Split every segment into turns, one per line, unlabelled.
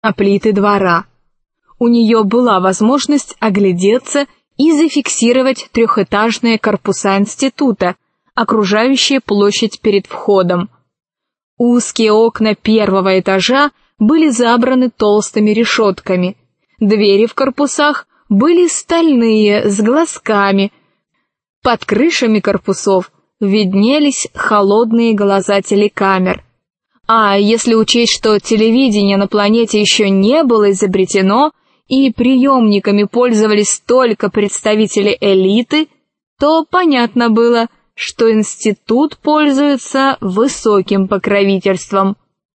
на плиты двора. У нее была возможность оглядеться и зафиксировать трехэтажные корпуса института, окружающие площадь перед входом. Узкие окна первого этажа были забраны толстыми решетками. Двери в корпусах были стальные, с глазками. Под крышами корпусов виднелись холодные глаза телекамер. А если учесть, что телевидение на планете еще не было изобретено, и приемниками пользовались только представители элиты, то понятно было, что институт пользуется высоким покровительством.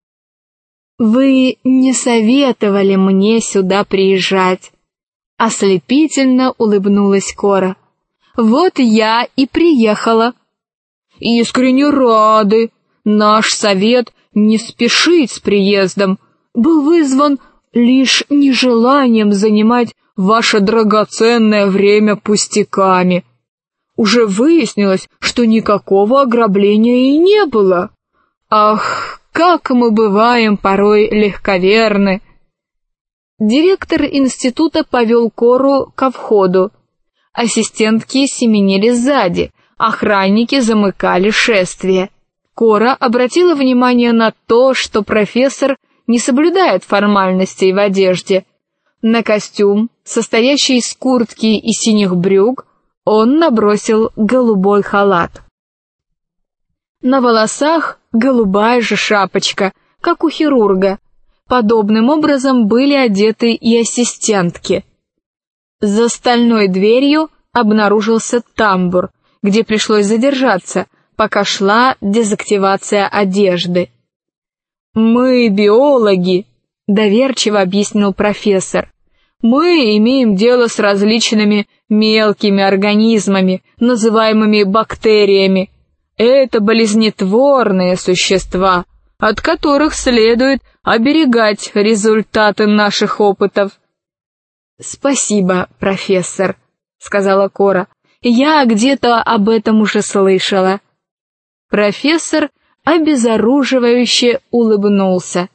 «Вы не советовали мне сюда приезжать», — ослепительно улыбнулась Кора. «Вот я и приехала». «Искренне рады. Наш совет не спешить с приездом был вызван лишь нежеланием занимать ваше драгоценное время пустяками. Уже выяснилось, что никакого ограбления и не было. Ах, как мы бываем порой легковерны!» Директор института повел Кору ко входу. Ассистентки семенили сзади, охранники замыкали шествие. Кора обратила внимание на то, что профессор не соблюдает формальностей в одежде. На костюм, состоящий из куртки и синих брюк, он набросил голубой халат. На волосах голубая же шапочка, как у хирурга. Подобным образом были одеты и ассистентки. За стальной дверью обнаружился тамбур, где пришлось задержаться, пока шла дезактивация одежды. «Мы биологи», — доверчиво объяснил профессор. «Мы имеем дело с различными мелкими организмами, называемыми бактериями. Это болезнетворные существа, от которых следует оберегать результаты наших опытов». «Спасибо, профессор», — сказала Кора. «Я где-то об этом уже слышала». Профессор обезоруживающе улыбнулся.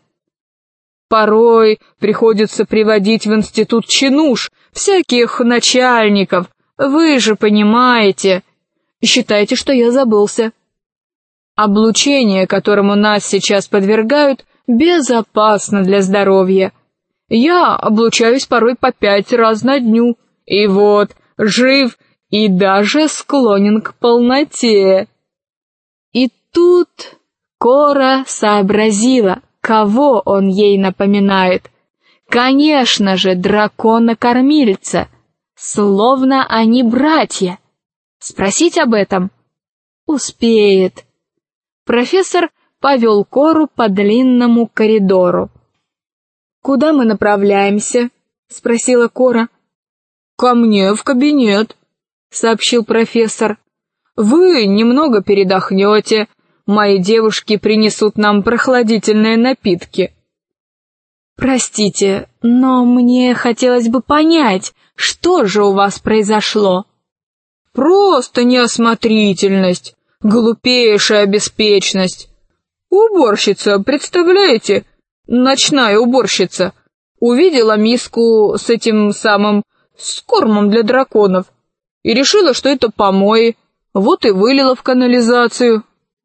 «Порой приходится приводить в институт чинуш, всяких начальников, вы же понимаете. Считайте, что я забылся. Облучение, которому нас сейчас подвергают, безопасно для здоровья. Я облучаюсь порой по 5 раз на дню, и вот, жив и даже склонен к полноте». И тут Кора сообразила, кого он ей напоминает. Конечно же, дракона-кормильца, словно они братья. Спросить об этом? Успеет. Профессор повел Кору по длинному коридору. «Куда мы направляемся?» — спросила Кора. «Ко мне в кабинет», — сообщил профессор. «Вы немного передохнете, мои девушки принесут нам прохладительные напитки». «Простите, но мне хотелось бы понять, что же у вас произошло?» «Просто неосмотрительность, глупейшая беспечность. Уборщица, представляете, ночная уборщица, увидела миску с этим самым, с кормом для драконов, и решила, что это помои, вот и вылила в канализацию».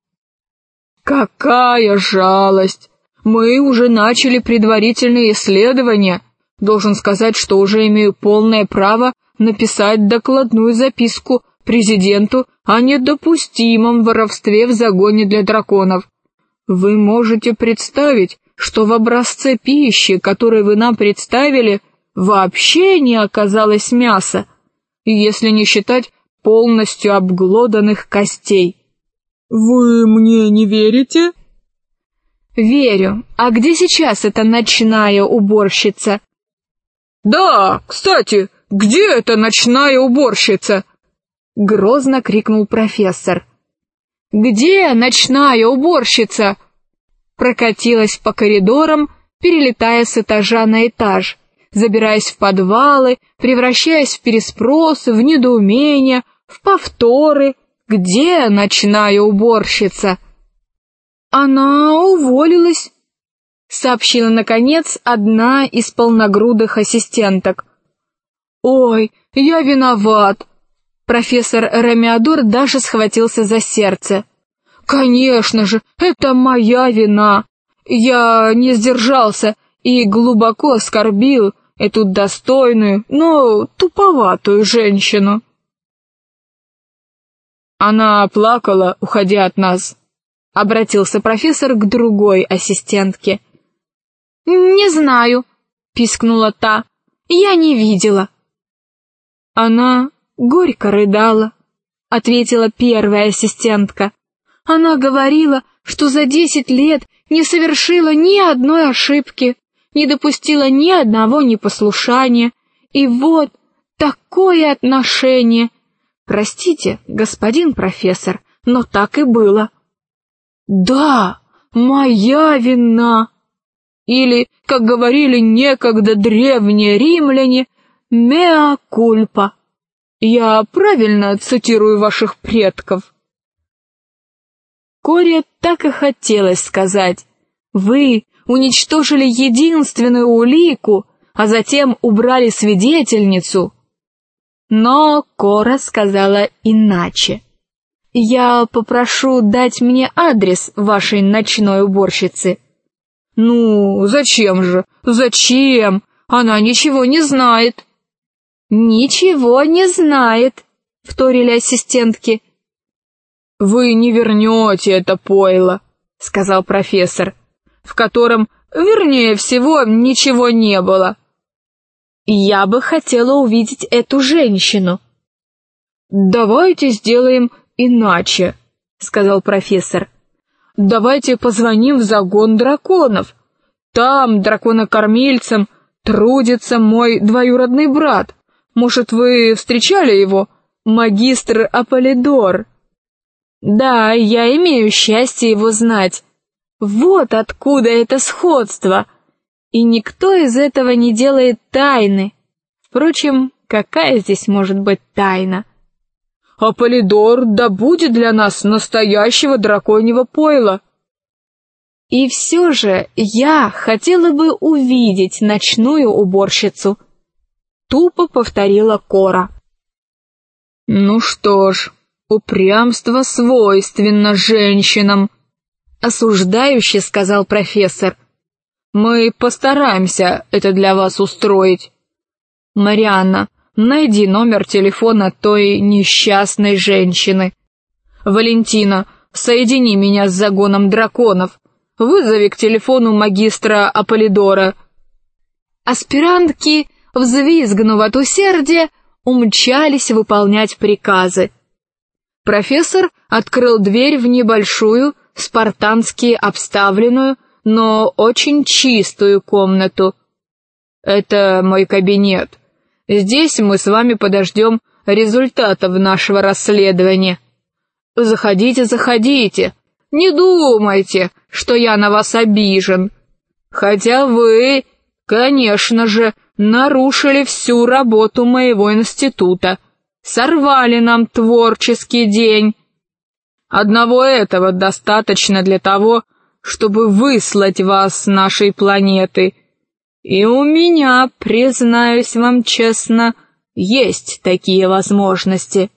«Какая жалость! Мы уже начали предварительные исследования. Должен сказать, что уже имею полное право написать докладную записку президенту о недопустимом воровстве в загоне для драконов. Вы можете представить, что в образце пищи, который вы нам представили, вообще не оказалось мяса, если не считать полностью обглоданных костей». «Вы мне не верите?» «Верю. А где сейчас эта ночная уборщица?» «Да, кстати, где эта ночная уборщица?» — грозно крикнул профессор. «Где ночная уборщица?» Прокатилась по коридорам, перелетая с этажа на этаж, забираясь в подвалы, превращаясь в переспросы, в недоумение, в повторы. «Где ночная уборщица?» «Она уволилась», — сообщила, наконец, одна из полногрудых ассистенток. «Ой, я виноват!» Профессор Ромеодор даже схватился за сердце. «Конечно же, это моя вина! Я не сдержался и глубоко оскорбил эту достойную, но туповатую женщину». «Она плакала, уходя от нас», — обратился профессор к другой ассистентке. «Не знаю», — пискнула та, — «я не видела». «Она горько рыдала», — ответила первая ассистентка. «Она говорила, что за 10 лет не совершила ни одной ошибки, не допустила ни одного непослушания, и вот такое отношение. Простите, господин профессор, но так и было». «Да, моя вина». Или, как говорили некогда древние римляне, «mea culpa». Я правильно цитирую ваших предков? Коре так и хотелось сказать: «Вы уничтожили единственную улику, а затем убрали свидетельницу». Но Кора сказала иначе. «Я попрошу дать мне адрес вашей ночной уборщицы». «Ну, зачем же? Зачем? Она ничего не знает». «Ничего не знает», — вторили ассистентки. «Вы не вернете это пойло», — сказал профессор, «в котором, вернее всего, ничего не было». «Я бы хотела увидеть эту женщину». «Давайте сделаем иначе», — сказал профессор. «Давайте позвоним в загон драконов. Там, драконокормильцем, трудится мой двоюродный брат. Может, вы встречали его? Магистр Аполлидор». «Да, я имею счастье его знать. Вот откуда это сходство. И никто из этого не делает тайны. Впрочем, какая здесь может быть тайна?» «Аполлидор добудет для нас настоящего драконьего пойла». «И все же я хотела бы увидеть ночную уборщицу», — тупо повторила Кора. «Ну что ж, упрямство свойственно женщинам», — осуждающе сказал профессор. «Мы постараемся это для вас устроить. Марианна, найди номер телефона той несчастной женщины. Валентина, соедини меня с загоном драконов. Вызови к телефону магистра Аполлидора». Аспирантки, взвизгнув от усердия, умчались выполнять приказы. Профессор открыл дверь в небольшую, спартански обставленную, но очень чистую комнату. «Это мой кабинет. Здесь мы с вами подождем результатов нашего расследования. Заходите, заходите. Не думайте, что я на вас обижен. Хотя вы, конечно же, нарушили всю работу моего института, сорвали нам творческий день. Одного этого достаточно для того, чтобы выслать вас с нашей планеты. И у меня, признаюсь вам честно, есть такие возможности».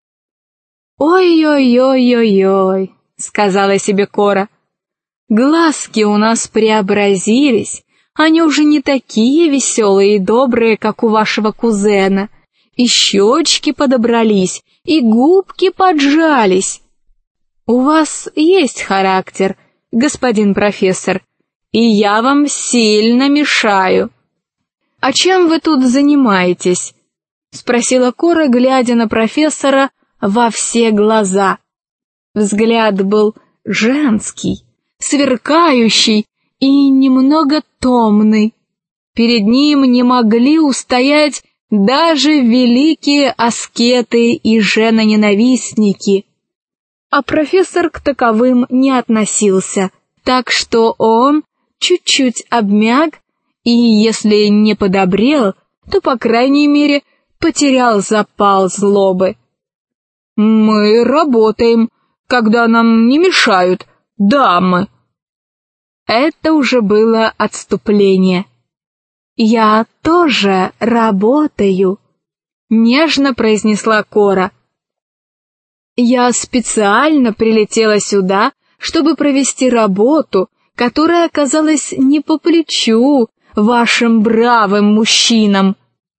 «Ой-ой-ой-ой-ой», — сказала себе Кора, — «глазки у нас преобразились, они уже не такие веселые и добрые, как у вашего кузена, и щечки подобрались, и губки поджались. У вас есть характер, господин профессор, и я вам сильно мешаю». «А чем вы тут занимаетесь?» — спросила Кора, глядя на профессора во все глаза. Взгляд был женский, сверкающий и немного томный. Перед ним не могли устоять даже великие аскеты и женоненавистники. А профессор к таковым не относился, так что он чуть-чуть обмяк и, если не подобрел, то, по крайней мере, потерял запал злобы. «Мы работаем, когда нам не мешают дамы», Это уже было отступление. «Я тоже работаю», — нежно произнесла Кора. «Я специально прилетела сюда, чтобы провести работу, которая оказалась не по плечу вашим бравым мужчинам».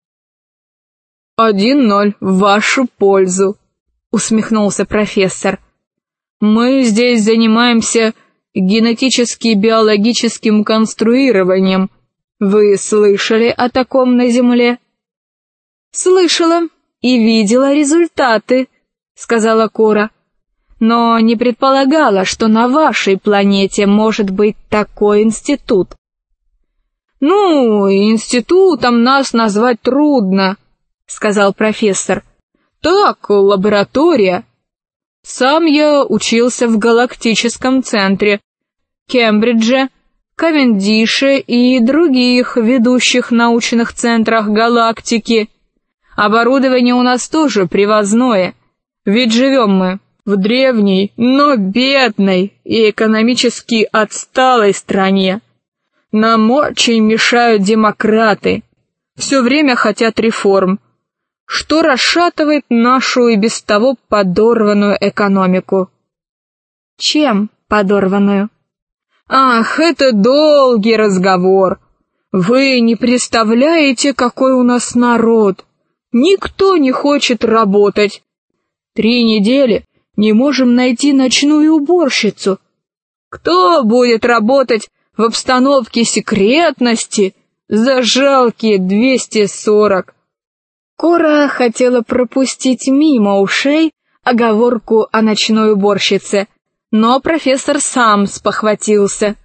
1-0 в вашу пользу, усмехнулся профессор. Мы здесь занимаемся генетически-биологическим конструированием. Вы слышали о таком на Земле? Слышала и видела результаты, сказала Кора, но не предполагала, что на вашей планете может быть такой институт. Ну, институтом нас назвать трудно, сказал профессор. Так, лаборатория. Сам я учился в галактическом центре, Кембридже, Кавендише и других ведущих научных центрах галактики. Оборудование у нас тоже привозное, ведь живем мы в древней, но бедной и экономически отсталой стране. Нам очень мешают демократы, все время хотят реформ, что расшатывает нашу и без того подорванную экономику. Чем подорванную? Ах, это долгий разговор. Вы не представляете, какой у нас народ. Никто не хочет работать. 3 недели не можем найти ночную уборщицу. Кто будет работать в обстановке секретности за жалкие 240? Кора хотела пропустить мимо ушей оговорку о ночной уборщице, но профессор сам спохватился.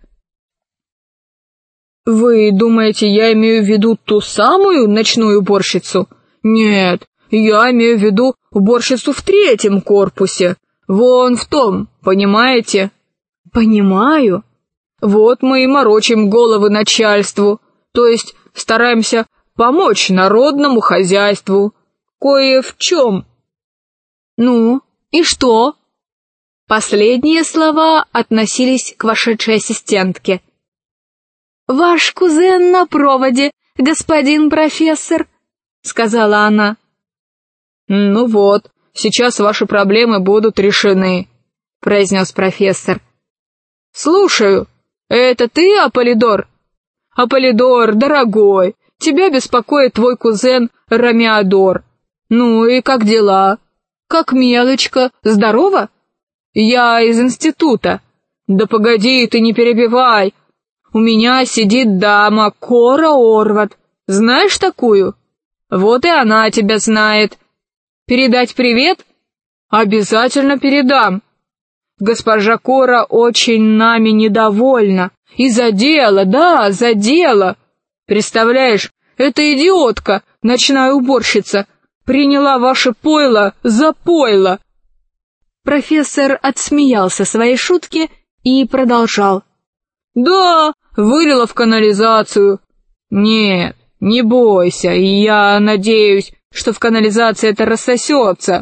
«Вы думаете, я имею в виду ту самую ночную уборщицу? Нет, я имею в виду уборщицу в 3-м корпусе, вон в том, понимаете?» «Понимаю. Вот мы и морочим головы начальству, то есть стараемся помочь народному хозяйству. Кое в чем». «Ну, и что?» Последние слова относились к вошедшей ассистентке. «Ваш кузен на проводе, господин профессор», — сказала она. «Ну вот, сейчас ваши проблемы будут решены», — произнес профессор. «Слушаю, это ты, Аполлидор?» «Аполлидор, дорогой, тебя беспокоит твой кузен Ромеодор. Ну и как дела? Как Мелочка, здорова?» «Я из института». «Да погоди, ты не перебивай. У меня сидит дама Кора Орват. Знаешь такую? Вот и она тебя знает. Передать привет? Обязательно передам. Госпожа Кора очень нами недовольна. И за дело, да, за дело. Представляешь, эта идиотка, ночная уборщица, приняла ваше пойло за пойло». Профессор отсмеялся своей шутке и продолжал. «Да, вылила в канализацию. Нет, не бойся, я надеюсь, что в канализации это рассосется».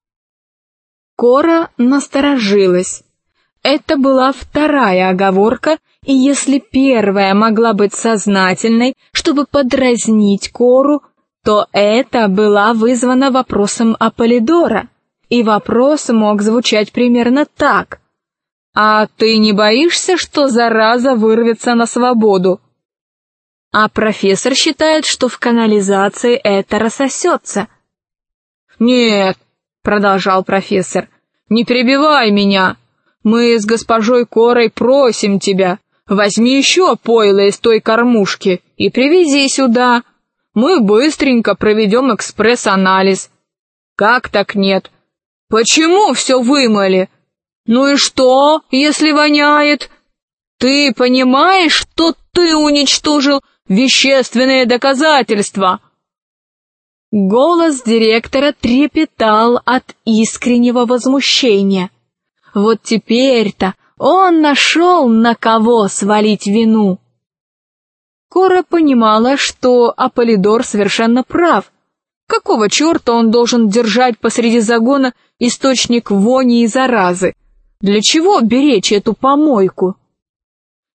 Кора насторожилась. Это была вторая оговорка, и если первая могла быть сознательной, чтобы подразнить Кору, то эта была вызвана вопросом Аполлидора, и вопрос мог звучать примерно так. «А ты не боишься, что зараза вырвется на свободу?» А профессор считает, что в канализации это рассосется. «Нет», — продолжал профессор, — «не перебивай меня. Мы с госпожой Корой просим тебя, возьми еще пойло из той кормушки и привези сюда. Мы быстренько проведем экспресс-анализ». «Как так нет? Почему все вымыли? Ну и что, если воняет? Ты понимаешь, что ты уничтожил вещественные доказательства?» Голос директора трепетал от искреннего возмущения. Вот теперь-то он нашел, на кого свалить вину. Кора понимала, что Аполлидор совершенно прав. Какого черта он должен держать посреди загона источник вони и заразы? Для чего беречь эту помойку?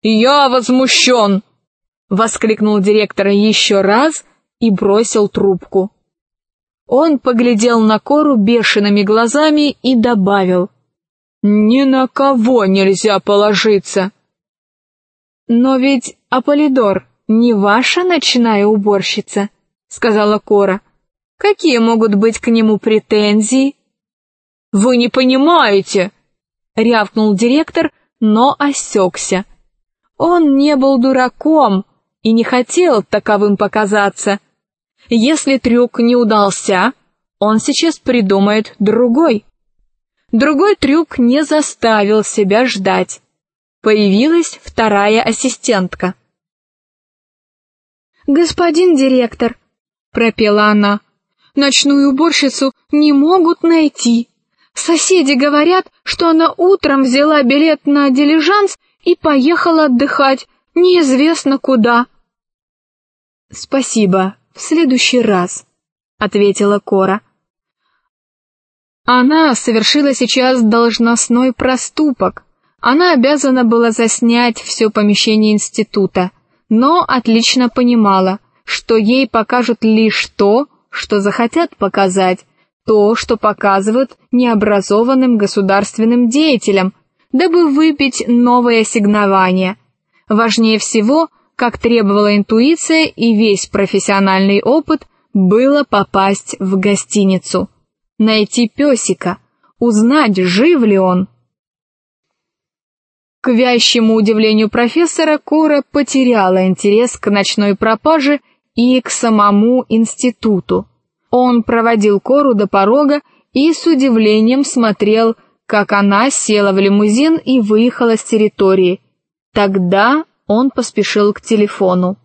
«Я возмущен!» — воскликнул директор еще раз и бросил трубку. Он поглядел на Кору бешеными глазами и добавил: «Ни на кого нельзя положиться». «Но ведь Аполлидор не ваша ночная уборщица», — сказала Кора. «Какие могут быть к нему претензии?» «Вы не понимаете», — рявкнул директор, но осекся. Он не был дураком и не хотел таковым показаться. Если трюк не удался, он сейчас придумает другой. Другой трюк не заставил себя ждать. Появилась вторая ассистентка. «Господин директор», — пропела она, — «ночную уборщицу не могут найти. Соседи говорят, что она утром взяла билет на дилижанс и поехала отдыхать, неизвестно куда». «Спасибо, в следующий раз», — ответила Кора. Она совершила сейчас должностной проступок. Она обязана была заснять все помещение института, но отлично понимала, что ей покажут лишь то, что захотят показать, то, что показывают необразованным государственным деятелям, дабы выпить новое ассигнование. Важнее всего, как требовала интуиция и весь профессиональный опыт, было попасть в гостиницу, найти песика, узнать, жив ли он. К вящему удивлению профессора, Кора потеряла интерес к ночной пропаже и к самому институту. Он проводил Кору до порога и с удивлением смотрел, как она села в лимузин и выехала с территории. Тогда он поспешил к телефону.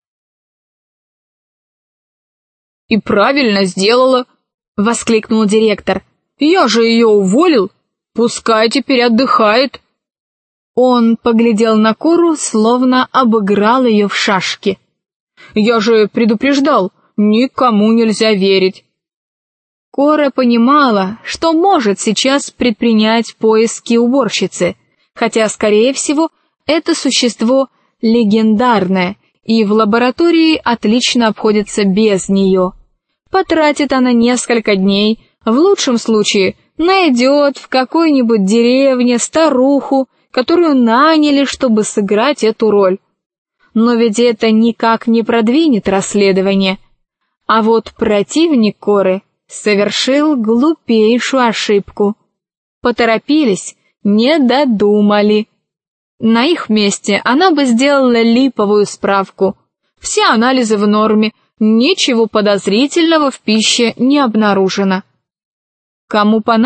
«И правильно сделала!» — воскликнул директор. «Я же ее уволил! Пускай теперь отдыхает!» Он поглядел на Кору, словно обыграл ее в шашки. «Я же предупреждал, никому нельзя верить!» Кора понимала, что может сейчас предпринять поиски уборщицы, хотя, скорее всего, это существо легендарное, и в лаборатории отлично обходится без нее. Потратит она несколько дней, в лучшем случае найдет в какой-нибудь деревне старуху, которую наняли, чтобы сыграть эту роль. Но ведь это никак не продвинет расследование. А вот противник Коры совершил глупейшую ошибку. Поторопились, не додумали. На их месте она бы сделала липовую справку. Все анализы в норме, ничего подозрительного в пище не обнаружено. Кому понадобится